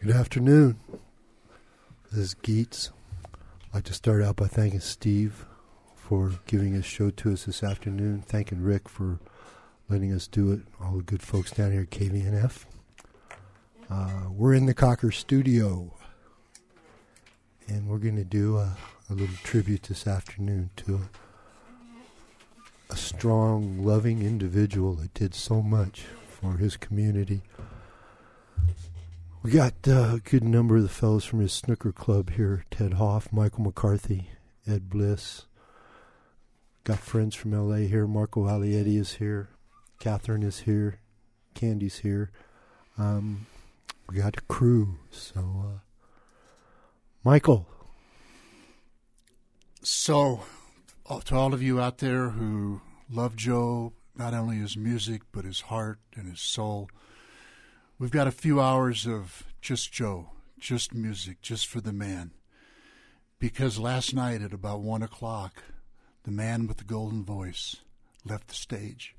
Good afternoon. This is Geets. I'd like to start out by thanking Steve for giving his show to us this afternoon, thanking Rick for letting us do it, all the good folks down here at KVNF. We're in the Cocker studio, and we're going to do a little tribute this afternoon to a strong, loving individual that did so much for his community. We got a good number of the fellows from his snooker club here, Ted Hoff, Michael McCarthy, Ed Bliss. Got friends from L.A. here. Marco Alietti is here. Catherine is here. Candy's here. We got a crew. So, Michael. So, to all of you out there who love Joe, not only his music, but his heart and his soul, we've got a few hours of just Joe, just music, just for the man. Because last night at about 1 o'clock, the man with the golden voice left the stage.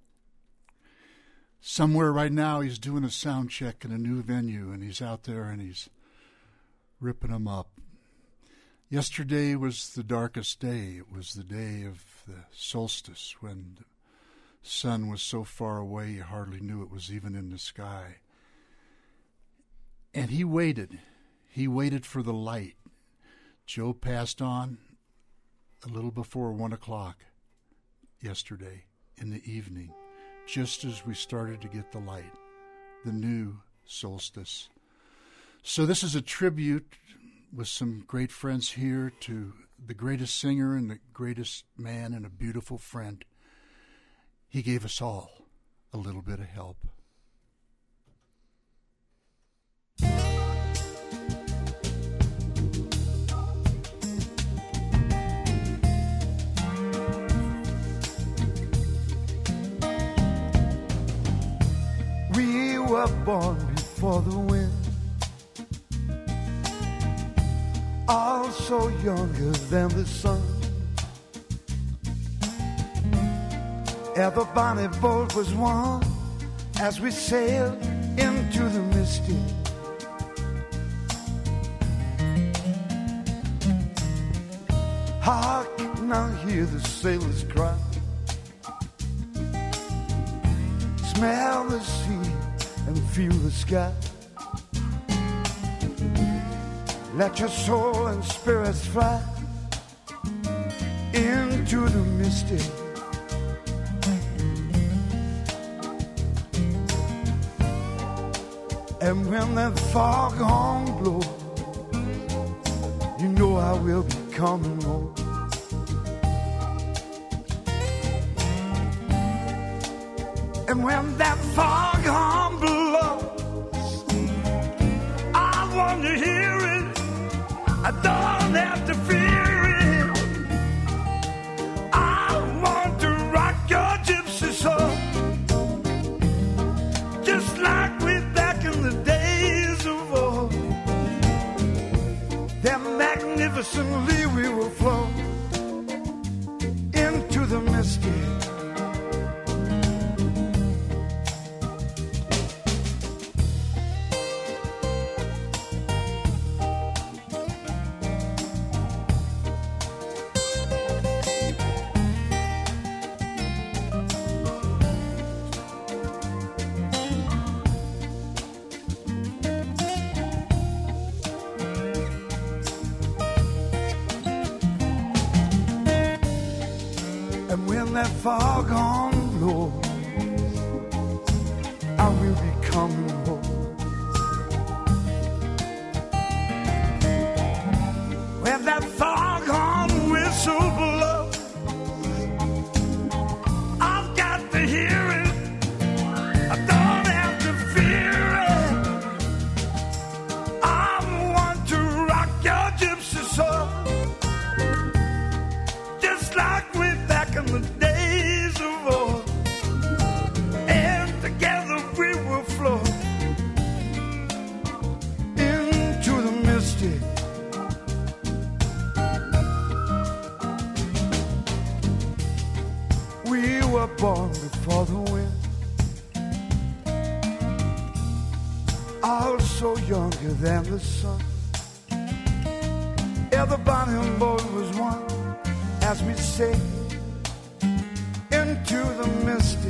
Somewhere right now he's doing a sound check in a new venue, and he's out there and he's ripping them up. Yesterday was the darkest day. It was the day of the solstice, when the sun was so far away you hardly knew it was even in the sky. And he waited. He waited for the light. Joe passed on a little before 1 o'clock yesterday in the evening, just as we started to get the light, the new solstice. So this is a tribute with some great friends here to the greatest singer and the greatest man and a beautiful friend. He gave us all a little bit of help. We were born before the wind, also younger than the sun. Ever bonny boat was one as we sailed into the misty. Hark, now hear the sailors cry. Smell the sea and feel the sky. Let your soul and spirits fly into the misty. And when that foghorn blows, you know I will be coming home. And when that foghorn blows, I want to hear it. I don't have to fear it. I want to rock your gypsy soul, just like we back in the days of old. Then magnificently we will flow into the misty. That foghorn blows, I will be coming home. When that foghorn whistle blows, I've got to hear it. I don't have to fear it. I want to rock your gypsy soul, just like we back in the day. Born before the wind, also younger than the sun. The bonny boat was one as we sailed into the misty.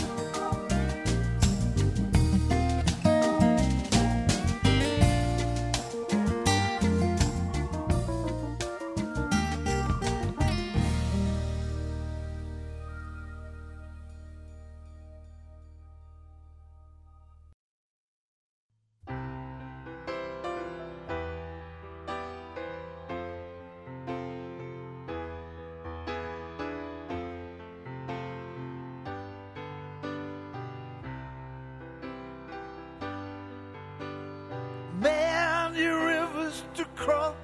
Many rivers to cross,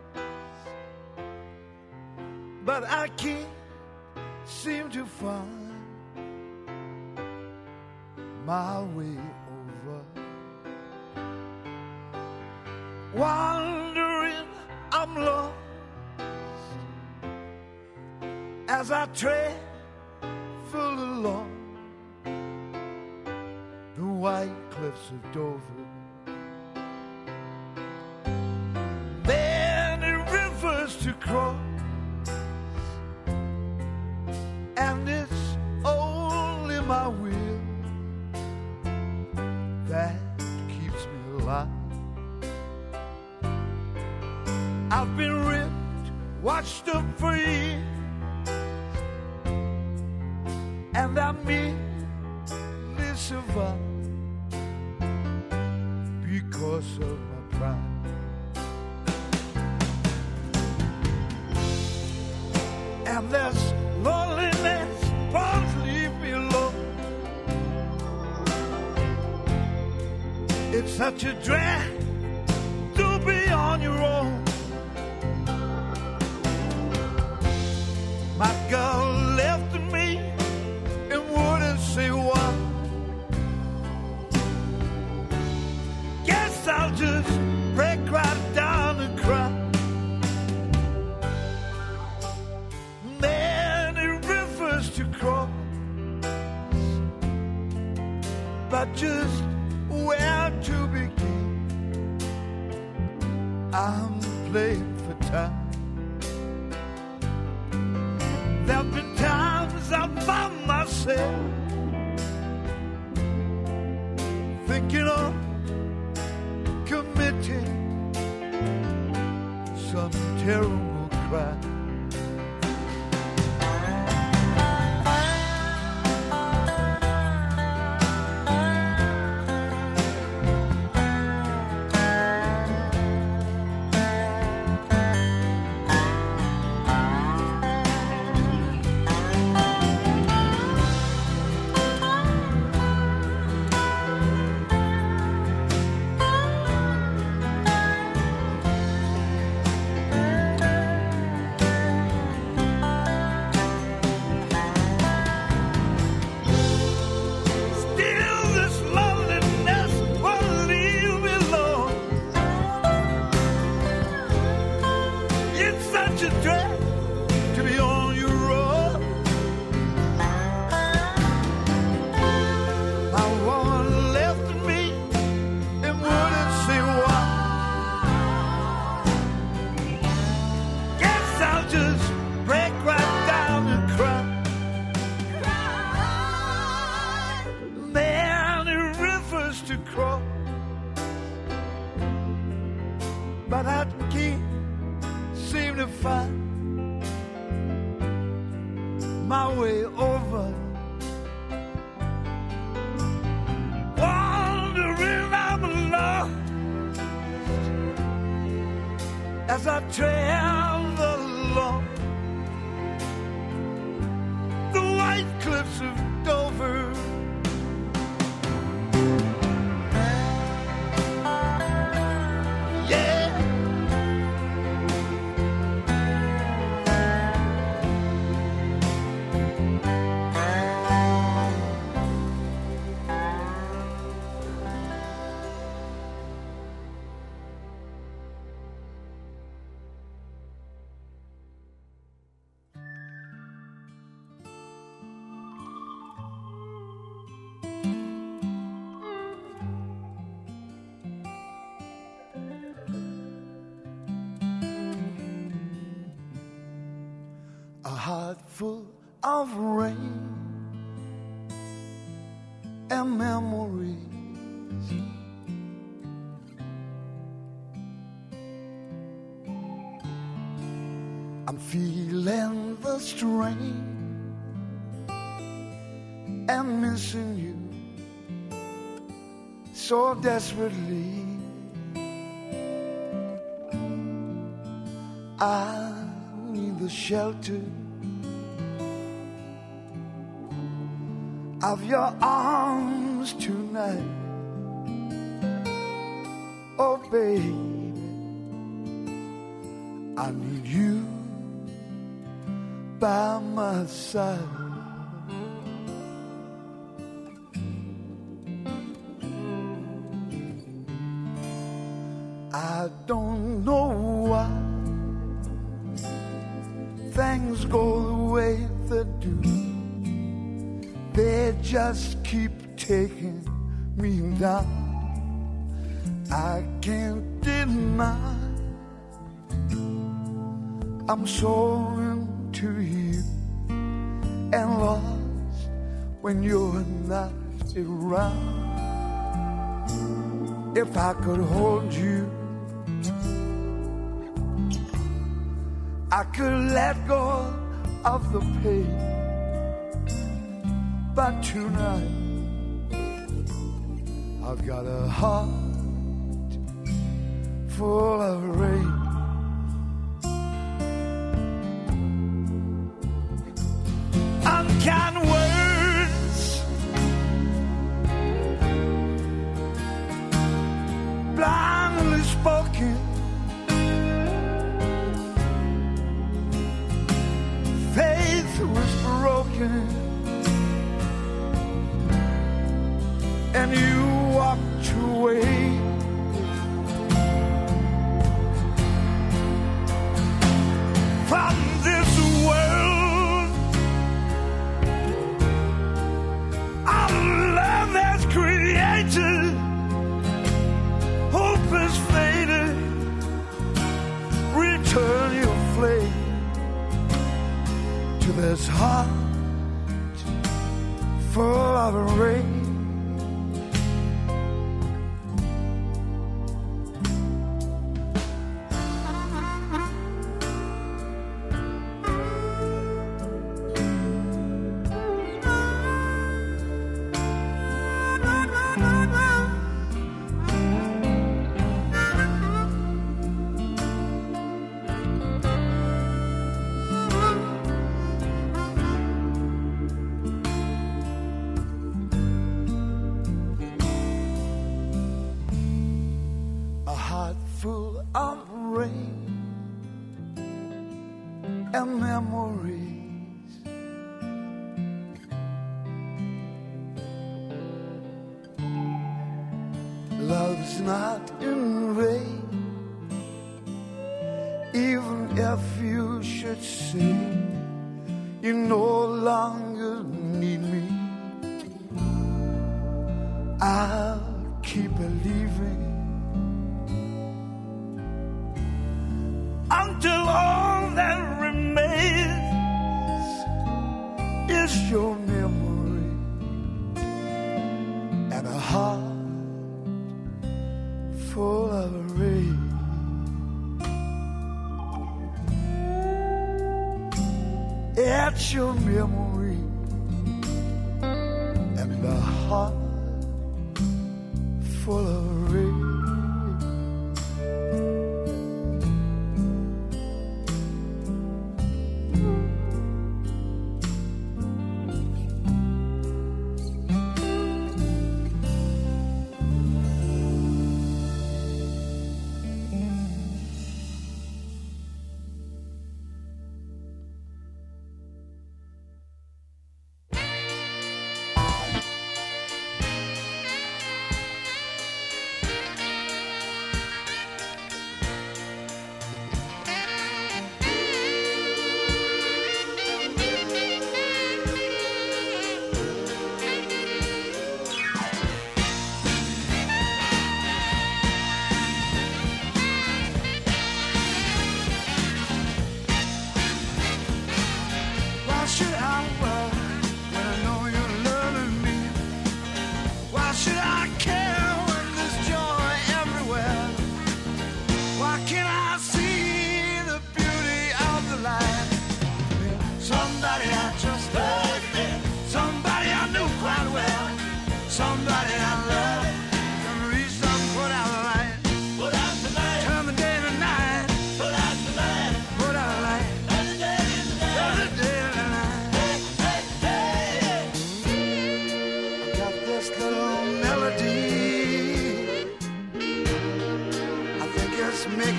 but I can't seem to find my way over. Wandering, I'm lost as I travel along the white cliffs of Dover. To cross, and it's only my will that keeps me alive. I've been ripped, watched up for years, and I merely survive because of my pride. And this loneliness won't leave me alone. It's such a drag to be on your own. My girl left me and wouldn't say why. Guess I'll just break right down and cry. To cross, but just where to begin? I'm playing for time. There've been times I found myself thinking of committing some terrible crime. But I can't seem to find my way over. Wandering, I'm lost as I travel along the white cliffs of Dover. full of rain and memories. I'm feeling the strain and missing you so desperately. I need the shelter of your arms tonight. Oh baby, I need you by my side. I don't know why things go the way they do. They just keep taking me down. I can't deny I'm so into you and lost when you're not around. If I could hold you, I could let go of the pain. But tonight I've got a heart full of rain. Unkind words, blindly spoken, faith was broken, and you walked away. From this world of love that's created, hope is faded. Return your flame to this heart full of rain. Full of rain and memories. Love's not in vain, even if you should say you no longer need me. I'll keep believing until all that remains is your memory and a heart full of rain. It's your memory and a heart full of rain.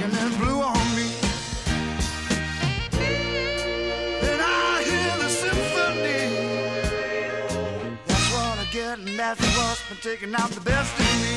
and then blew on me. Then I hear the symphony. That's what I get, and that's what's been taking out the best in me.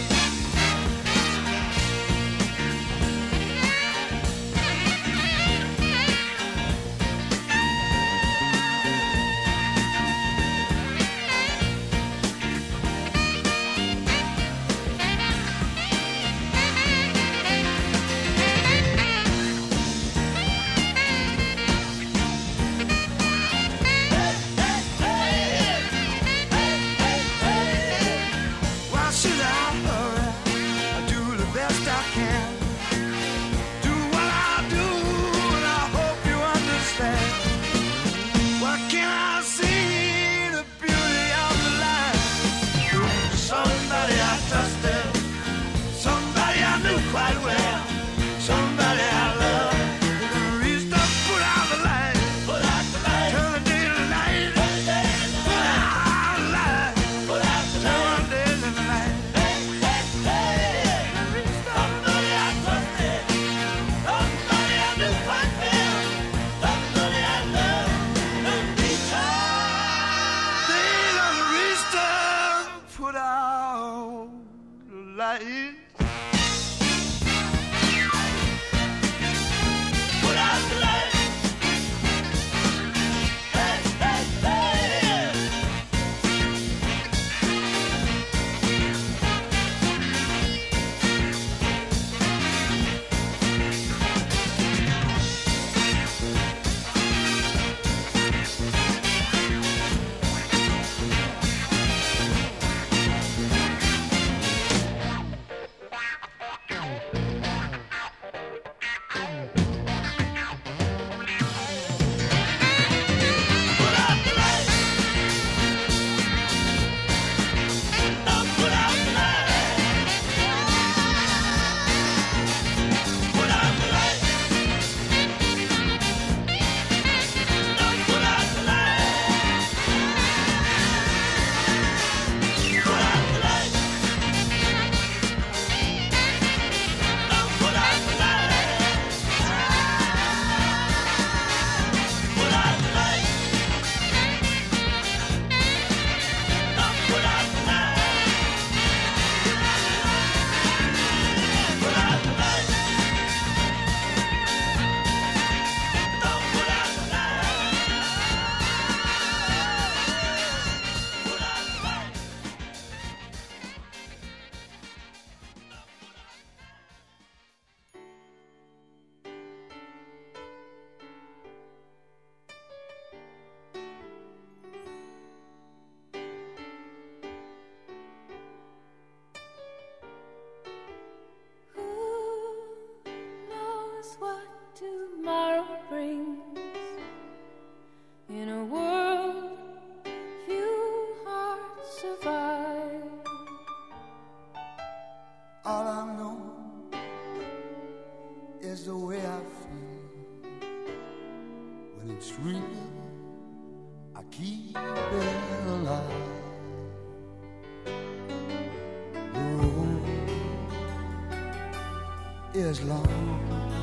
Is long.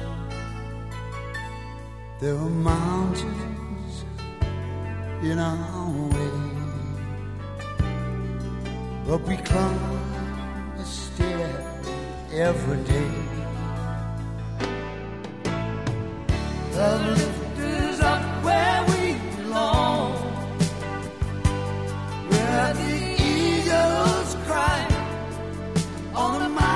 There are mountains in our way, but we climb a stair every day. The lift is up where we belong, where the eagles cry on the mountain.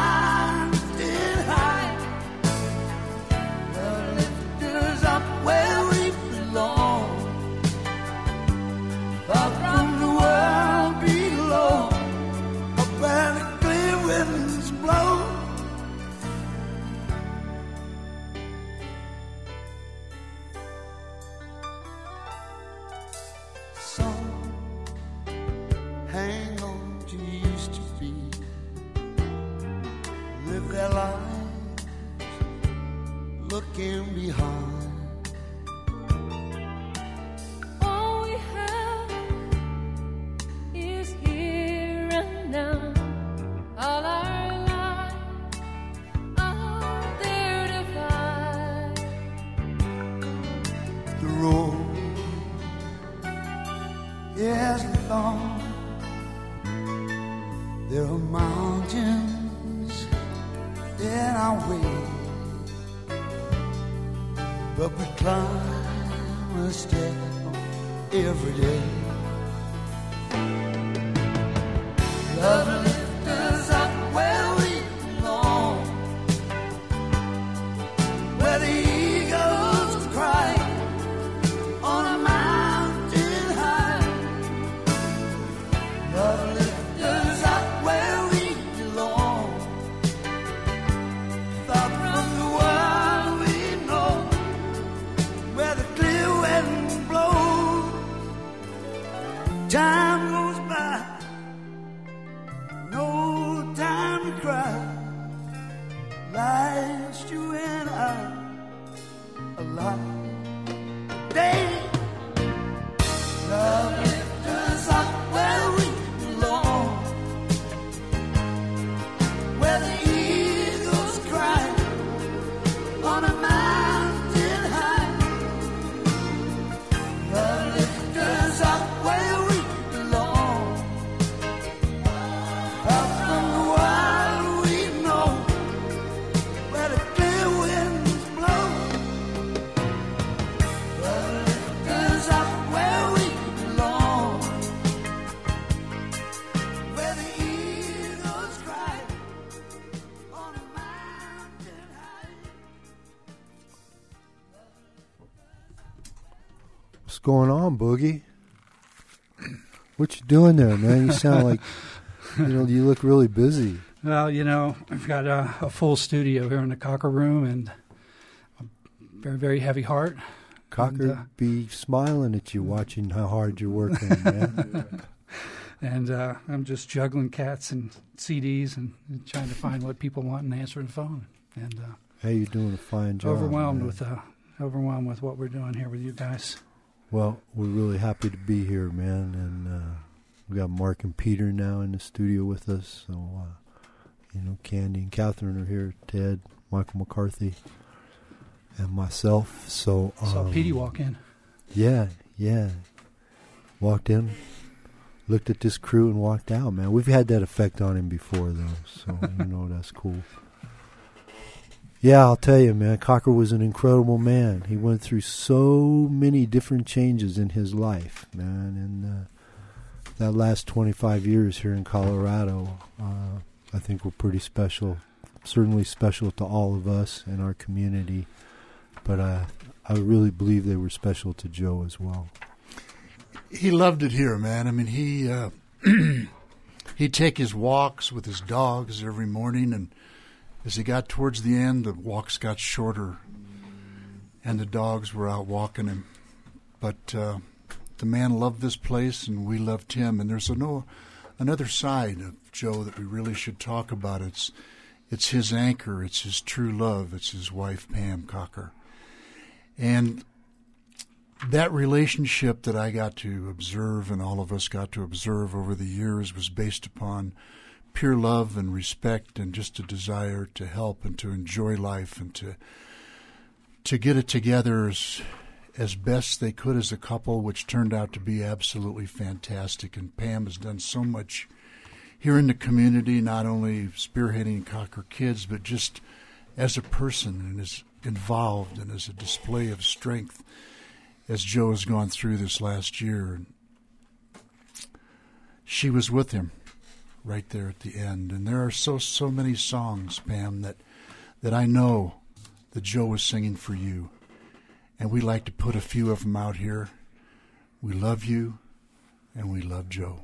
Looking behind, all we have is here and now. All our lives are there to find. our way, but we climb a step every day. Love lifts us up where we belong, where the eagles cry on a mountain high. Love lifts us up where we belong, far from the world we know, where the clear wind blows. Time goes by, no time to cry. Last you and I alive today. Love lifts us up where we belong, where the eagles cry on a mountain high. Love lifts us up where we belong, far from the world we know, where the clear winds blow. Love lifts us up where we belong, where the eagles cry on a mountain high. What's going on, Boogie? What you doing there, man? You sound like, you look really busy. Well, I've got a full studio here in the Cocker Room and a very, very heavy heart. Cocker be smiling at you watching how hard you're working, man. And I'm just juggling cats and CDs and trying to find what people want and answering the phone. And Hey, you're doing a fine job. overwhelmed man. with what we're doing here with you guys. Well, we're really happy to be here, man, and we got Mark and Peter now in the studio with us. So, Candy and Catherine are here. Ted, Michael McCarthy, and myself. So Saw Petey walk in. Yeah. Walked in, looked at this crew, and walked out, man. We've had that effect on him before, though, so that's cool. Yeah, I'll tell you, man, Cocker was an incredible man. He went through so many different changes in his life, man, and that last 25 years here in Colorado, I think were pretty special, certainly special to all of us in our community, but I really believe they were special to Joe as well. He loved it here, man. I mean, he'd take his walks with his dogs every morning, and as he got towards the end, the walks got shorter, and the dogs were out walking him. But the man loved this place, and we loved him. And there's another side of Joe that we really should talk about. It's his anchor. It's his true love. It's his wife, Pam Cocker. And that relationship that I got to observe and all of us got to observe over the years was based upon pure love and respect and just a desire to help and to enjoy life and to get it together as best they could as a couple, which turned out to be absolutely fantastic. And Pam has done so much here in the community, not only spearheading Cocker Kids, but just as a person, and is involved and as a display of strength as Joe has gone through this last year. And she was with him right there at the end. And there are so many songs, Pam, that I know that Joe was singing for you. And we like to put a few of them out here. We love you, and we love Joe.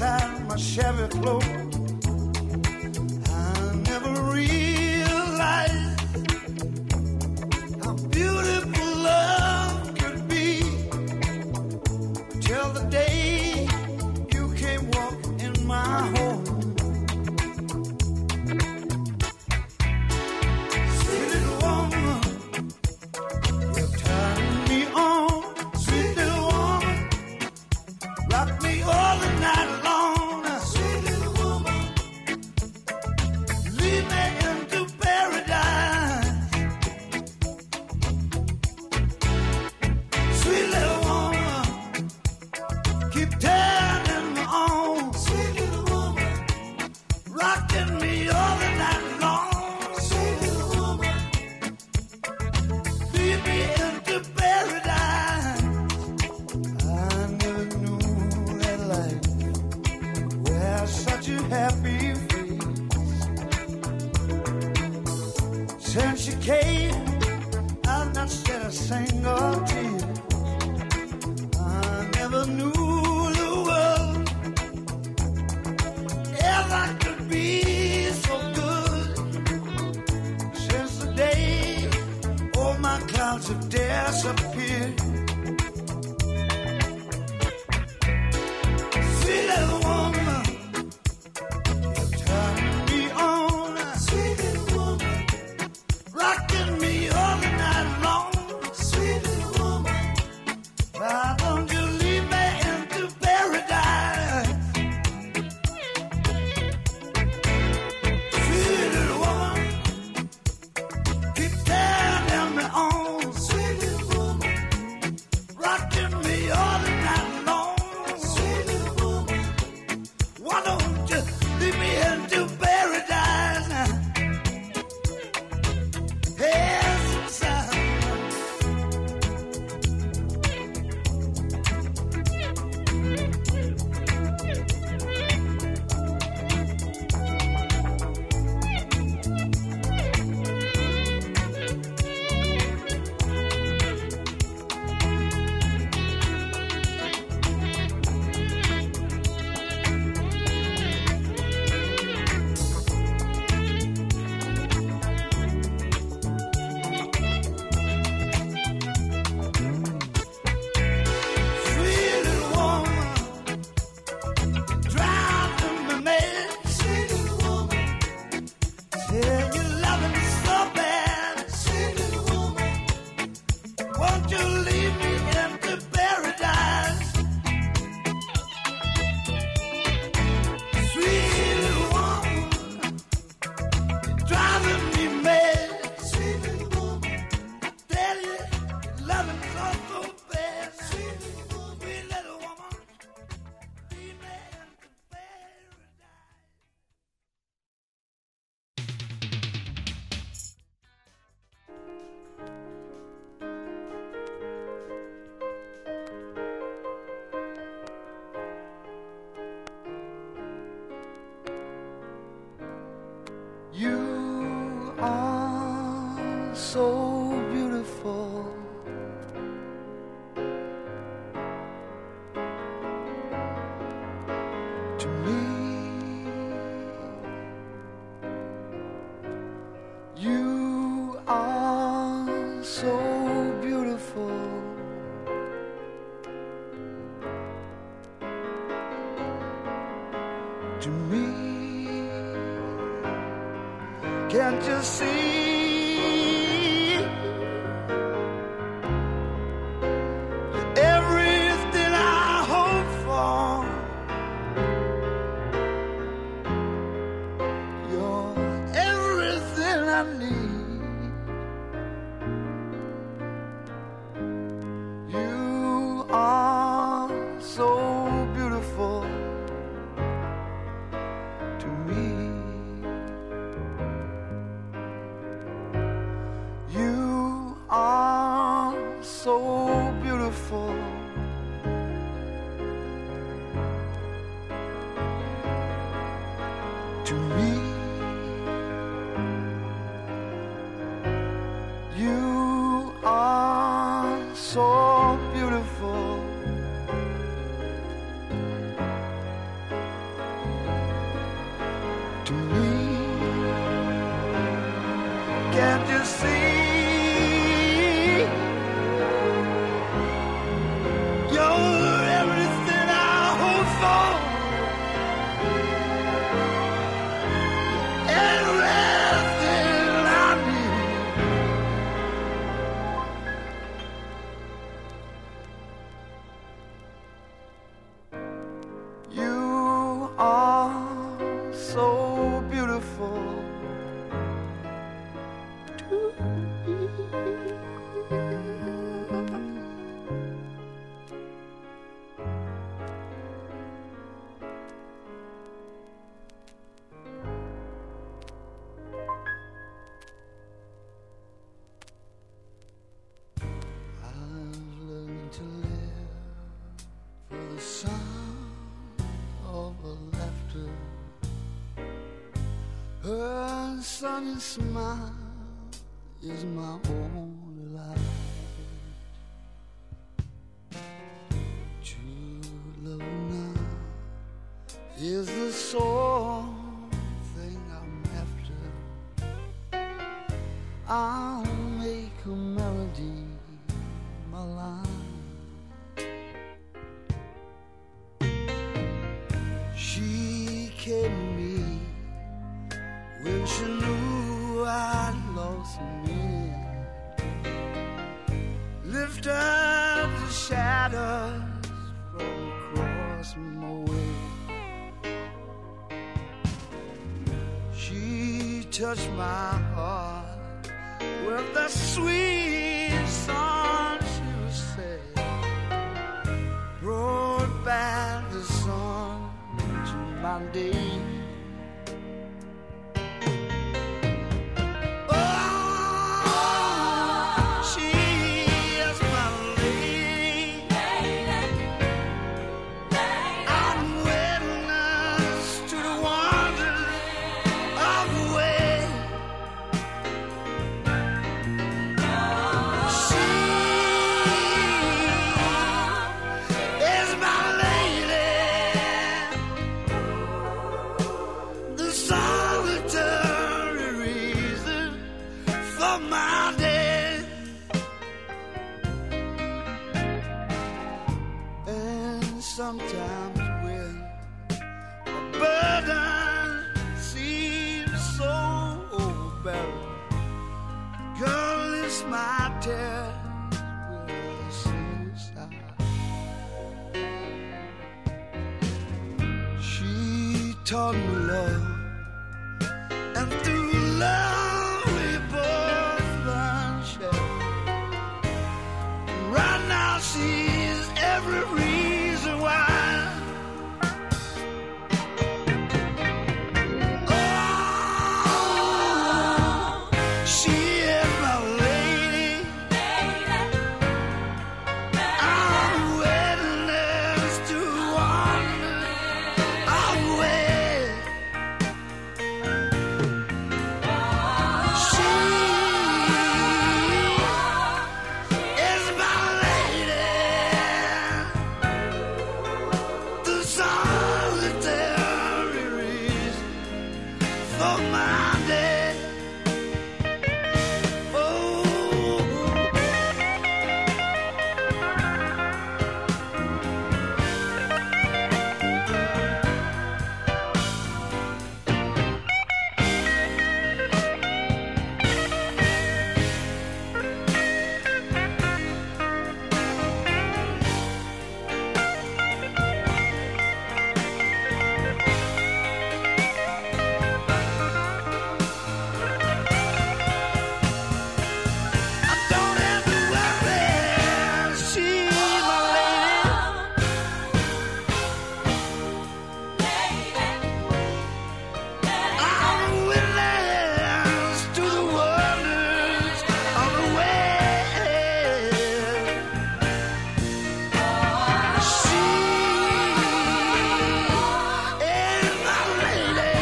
Chevy Clover. I never realized Since you came, I've not shed a single tear. I never knew the world ever could be so good. Since the day all my clouds have disappeared. Sweet little woman, you're turning me on. Sweet little woman, rocking me all the night long. Sweet little woman, why don't you lead me into paradise? Sweet little woman, keep turning me on. Sweet little woman, rocking me all the night long. Sweet little woman, why don't you lead me into paradise? Yes, son. Sweet little woman, driving me mad. Sweet little woman, yeah, you loving me so bad. Sweet little woman, won't you lead me into paradise? Sweet little woman, driving me mad. Sweet little woman, I tell you, you loving me so bad. Sweet little woman, lead me into paradise. You are so beautiful. To me, you are so beautiful. To me, can't you see? Everything I hope for, you're everything I need. You are so beautiful to me. You are so beautiful to me. You are so beautiful to me. Can't you see? You're everything I hope for. Everything I need. You are so beautiful to me. I've learned to live for the sound of her laughter, her sunny smile, is my only light. True love now is the sole thing I'm after. I'll make a melody my line. She came to me when she knew I'd lost me. Lift up the shadows from across my way. She touched my heart with the sweet song she would say, brought back the sun to my day. Sometimes when a burden seems so overbearing, girl, it's my tears will suicide. She taught me love, and through love we both learned share. Right now she's every reason why. Oh, she is my lady. I'm witness to one I'm with. She is my lady. The solitary reason for my day. Oh, I don't have to worry. She's my lady. I'm witness to the wonders of the way. She is my lady.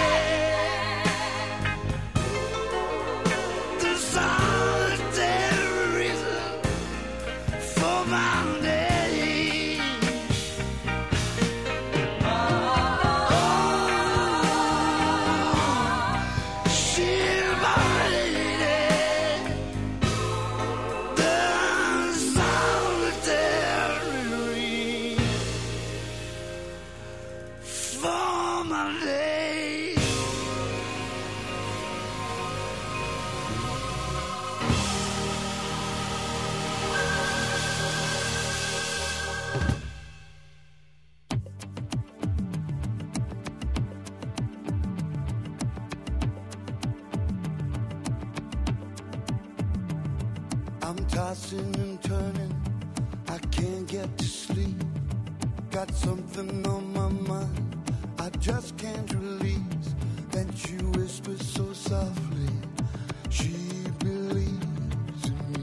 The solitary reason for my day. Oh, she's my lady. The solitary reason for my day. I'm tossing and turning, I can't get to sleep. Got something on my mind, I just can't release. Then she whispers so softly, she believes in me.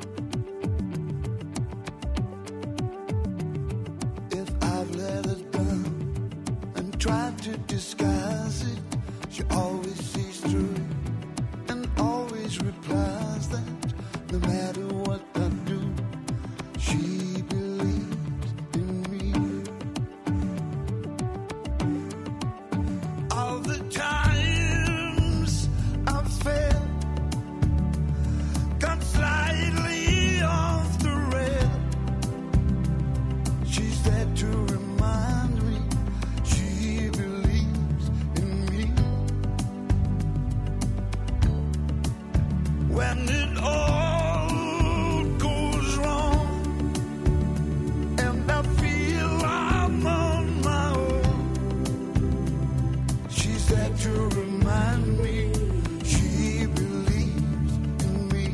If I've let her down and tried to disguise it, she always sees through it and always replies that when it all goes wrong, and I feel I'm on my own. She's there to remind me she believes in me.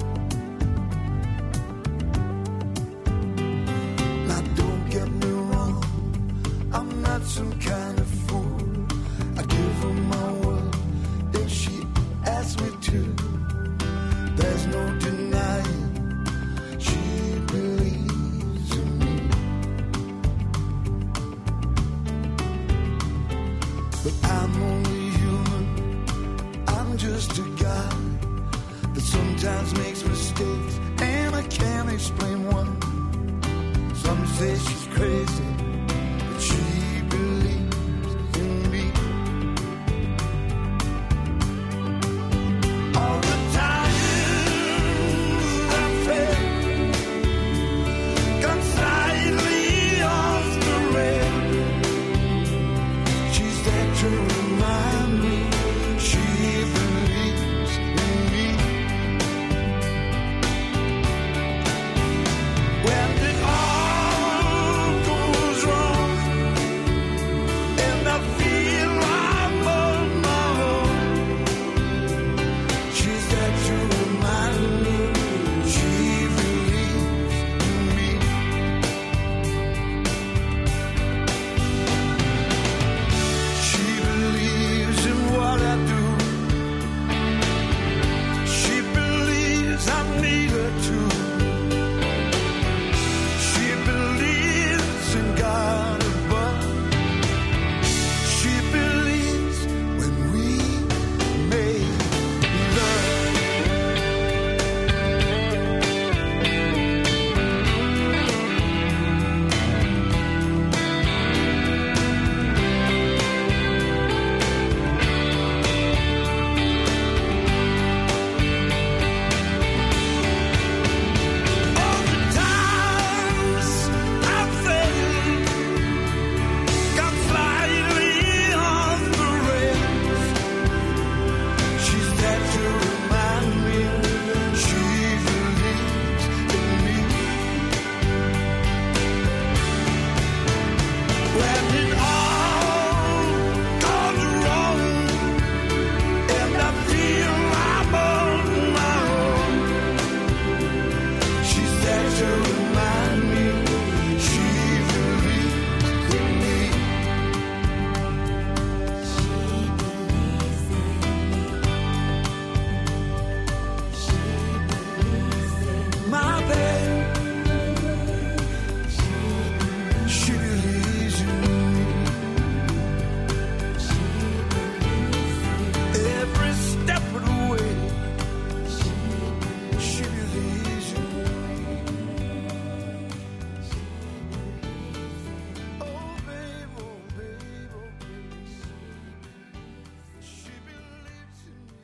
Now don't get me wrong, I'm not some kind of fool. I give her my word if she asks me to. There's no denying she believes in me. But I'm only human, I'm just a guy that sometimes makes mistakes, and I can't explain one. Some say she's crazy, but she believes in me. All the times I failed, gone slightly off the rail, she's there to remind me she believes in me. When it all goes wrong, and I feel I'm on my own, she's there to remind me she believes in me. She believes in what I do. She believes I need her too. She believes in God above. She believes when we make love. All the times I failed, got slightly off the rails, she's there to remind me she believes in me. When it all goes wrong, and I feel I'm on my own, she's there to remind me she believes in me. My babe, she believes in me. Every step of the way, she believes in me. Oh babe, oh babe, oh babe, she believes in me.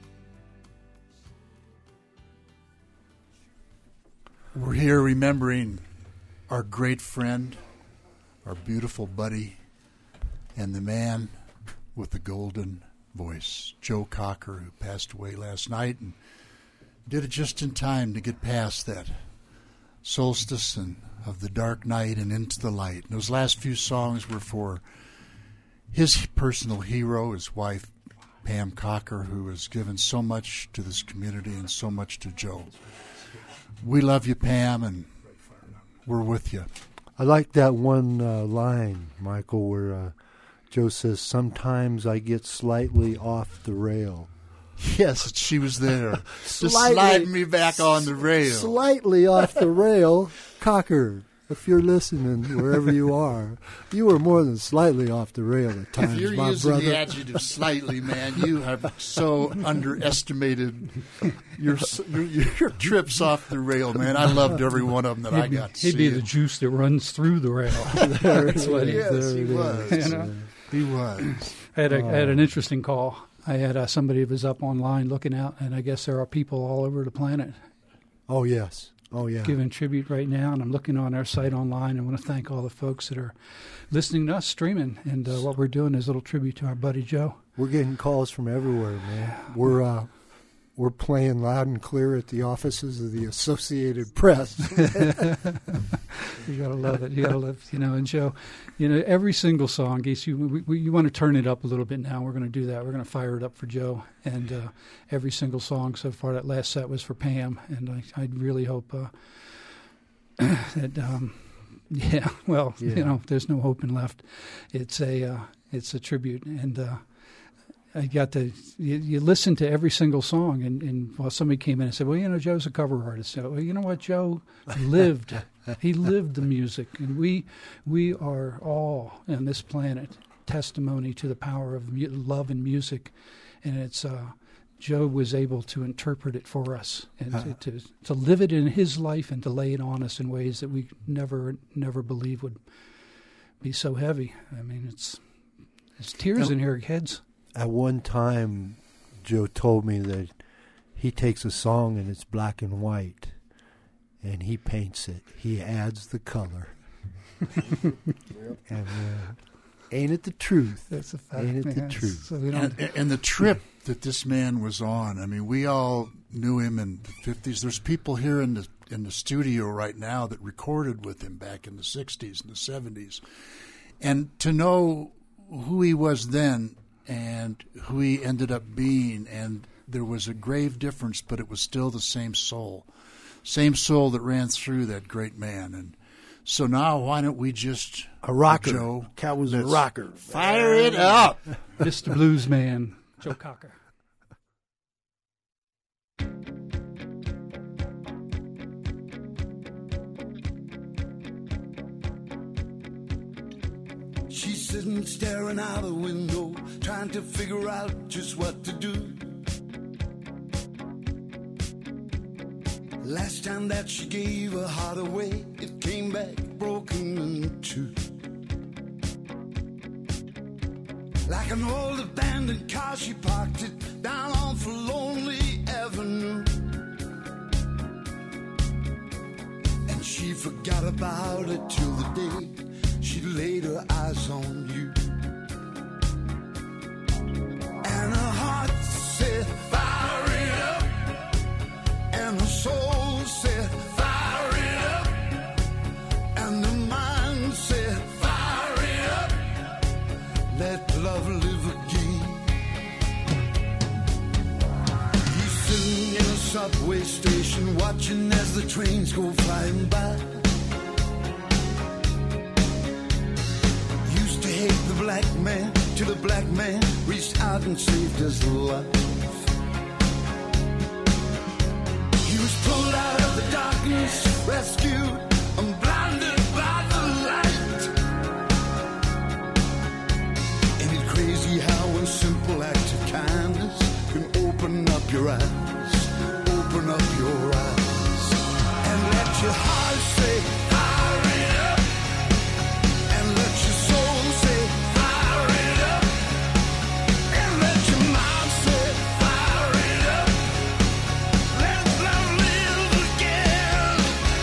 We're here remembering our great friend, our beautiful buddy, and the man with the golden voice, Joe Cocker, who passed away last night and did it just in time to get past that solstice and of the dark night and into the light. And those last few songs were for his personal hero, his wife, Pam Cocker, who has given so much to this community and so much to Joe. We love you, Pam, and we're with you. I like that one line, Michael, where Joe says, "Sometimes I get slightly off the rail." Yes, she was there to Slightly- slide me back on the rail. Slightly off the rail. Cocker, if you're listening, wherever you are, you were more than slightly off the rail at times, If you're my using brother. the adjective slightly, man, you have so underestimated your trips off the rail, man. I loved every one of them that I got to He'd be see. the juice that runs through the rail. There That's it what he is, Yes, there he it was. is. You know? He was. I had an interesting call. I had somebody who was up online looking out, and I guess there are people all over the planet Oh, yes. Oh, yeah. giving tribute right now. And I'm looking on our site online. I want to thank all the folks that are listening to us streaming. And what we're doing is a little tribute to our buddy Joe. We're getting calls from everywhere, man. we're playing loud and clear at the offices of the Associated Press. You gotta love it. You gotta love, And Joe, every single song. Geese, you want to turn it up a little bit now. We're going to do that. We're going to fire it up for Joe. And every single song so far. That last set was for Pam, and I really hope that. There's no hope in left. It's a tribute, and I got to you listen to every single song, and while somebody came in and said, well, Joe's a cover artist. So, well, you know what, Joe lived. He lived the music, and we are all on this planet testimony to the power of love and music, and it's Joe was able to interpret it for us and to live it in his life and to lay it on us in ways that we never believed would be so heavy. I mean, there's tears in your heads. At one time, Joe told me that he takes a song and it's black and white, and he paints it. He adds the color. And ain't it the truth? That's a fact. Ain't it the truth? So and the trip that this man was on, I mean, we all knew him in the 50s. There's people here in the studio right now that recorded with him back in the 60s and the 70s. And to know who he was then and who he ended up being, and there was a grave difference, but it was still the same soul that ran through that great man. And so now why don't we just... A rocker. Joe. Cat was a rocker. Fire it up. Mr. Blues Man, Joe Cocker. She's sitting staring out the window, trying to figure out just what to do. Last time that she gave her heart away, it came back broken in two. Like an old abandoned car, she parked it down on Lonely Avenue. And she forgot about it till the day she laid her eyes on you. And her heart said, fire it up. And her soul said, fire it up. And the mind said, fire it up. Let love live again. He's sitting in a subway station, watching as the trains go flying by. Hate the black man till the black man reached out and saved his life. He was pulled out of the darkness, rescued and blinded by the light. Ain't it crazy how one simple act of kindness can open up your eyes, open up your eyes, and let your heart say, fire it up, and let your soul say, fire it up, and let your mind say, fire it up, let love live again.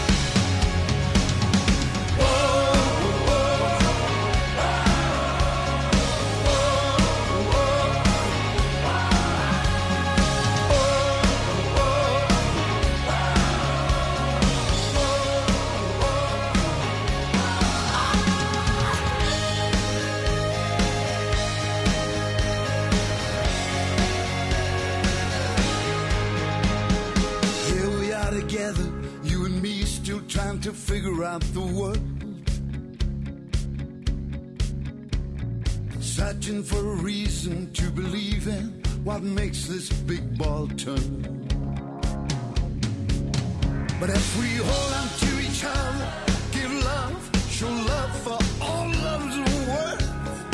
Here we are together, you and me, still trying to figure out the world. Searching for a reason to believe in what makes this big ball turn. But if we hold on to each other, give love, show love for all love's worth.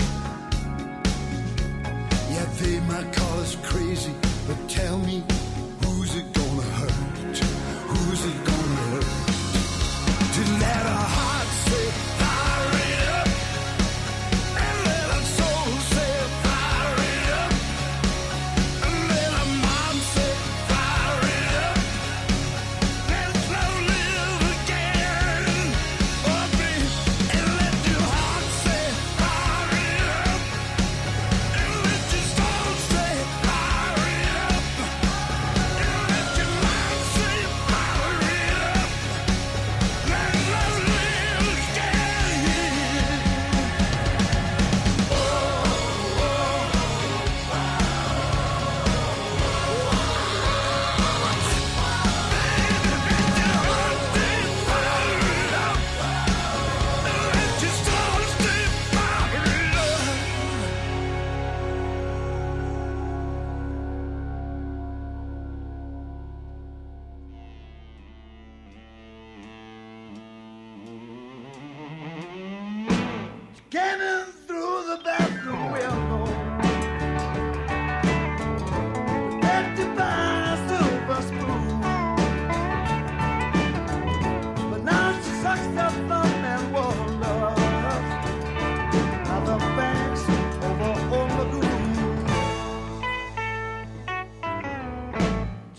Yeah, they might call us crazy, but tell me, who's it gonna hurt? Who's it gonna hurt? To let our hearts say, fire it up, and let our soul say, fire it up, and let our mind say, fire it up, let love live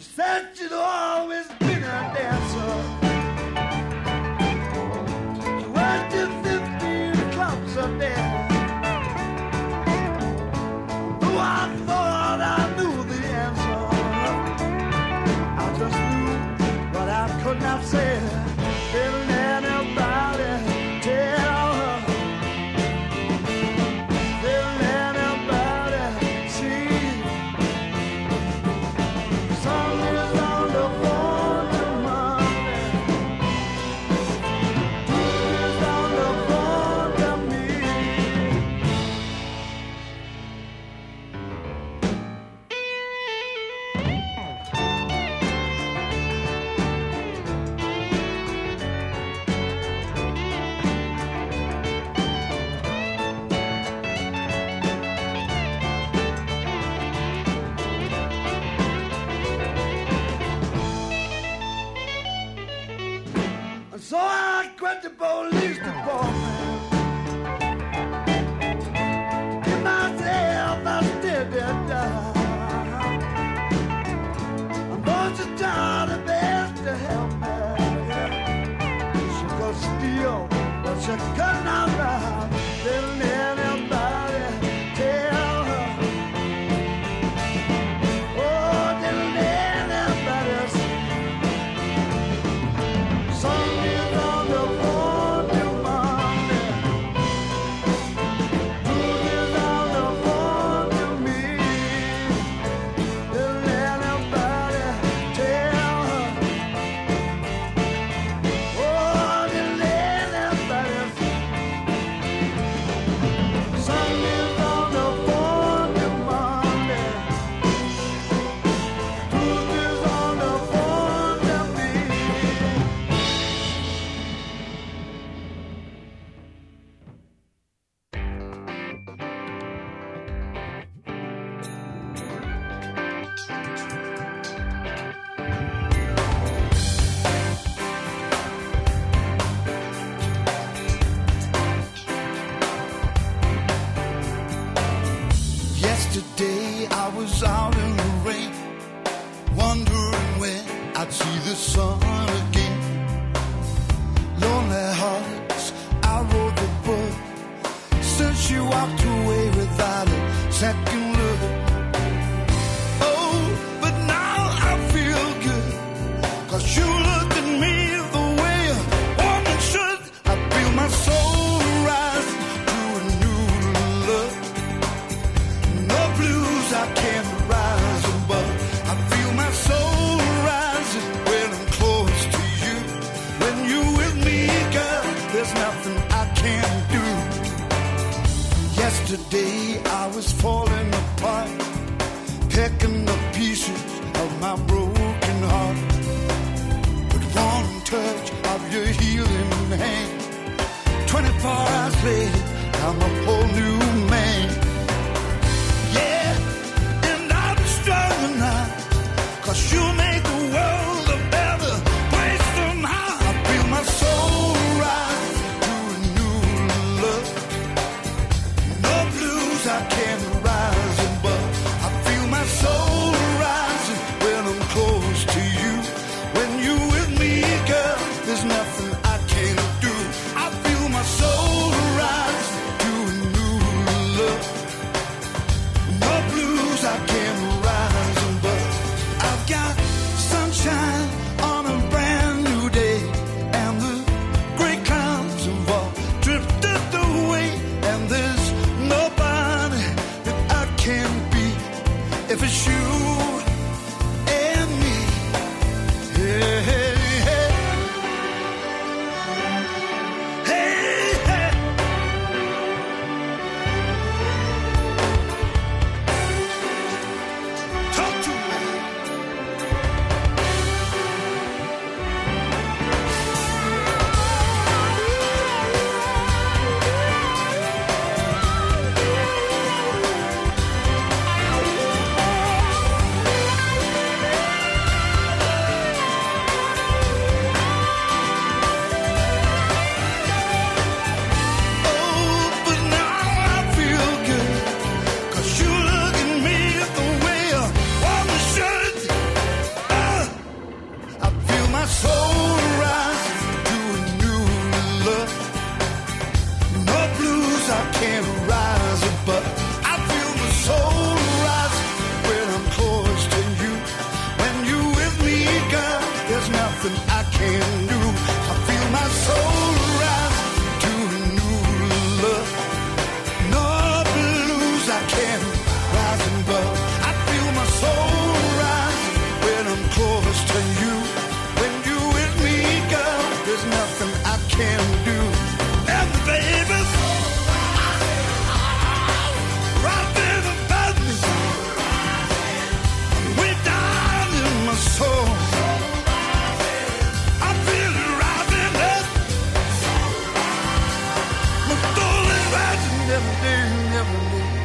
said she'd always been a dancer. She went to 15 clubs a day. Though I thought I knew the answer, I just knew what I could not say. Didn't anybody tell her? Didn't anybody see? Sun is on the phone to Monday. Moon is on the phone to me. And so I quit the police department. Give myself a steady dive. I'm going to try the best to help me. She could steal, but she could not rob. Didn't anybody tell her? Oh, didn't anybody see? Sun is on the phone to Monday. Moon is on the phone to me. Didn't anybody tell her? Oh, didn't anybody see? Sun is on the phone to Monday. Moon is on the phone to me. Yesterday I was out in the rain, wondering when I'd see the sun again. Lonely hearts, I wrote the book. Since she walked away without a second look. Oh, but now I feel good, 'cause you look at me the way a woman should. I feel my soul rise to a new look. No blues I can't rise above. I feel my soul rising when I'm close to you. When you're with me, girl, there's nothing I can't do. Yesterday I was falling never knew.